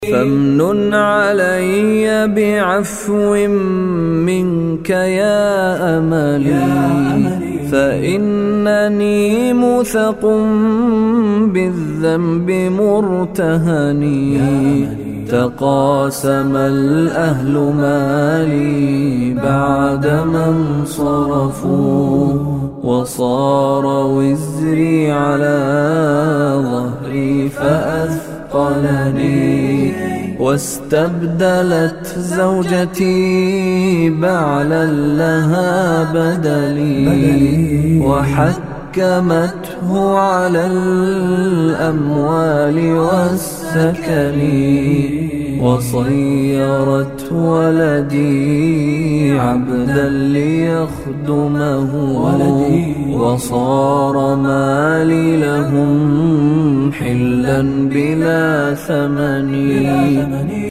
فامنن علي بعفو منك يا أملي، فإنني مثق بالذنب مرتهني. تقاسم الأهل مالي بعدما انصرفوا، وصار وزري على ظهري فأثقلني. واستبدلت زوجتي بعلا لها بدلي، وحكمته على الأموال والسكن. وصيرت ولدي عبدا ليخدمه، وصار مالي لهم حلا بلا ثمن.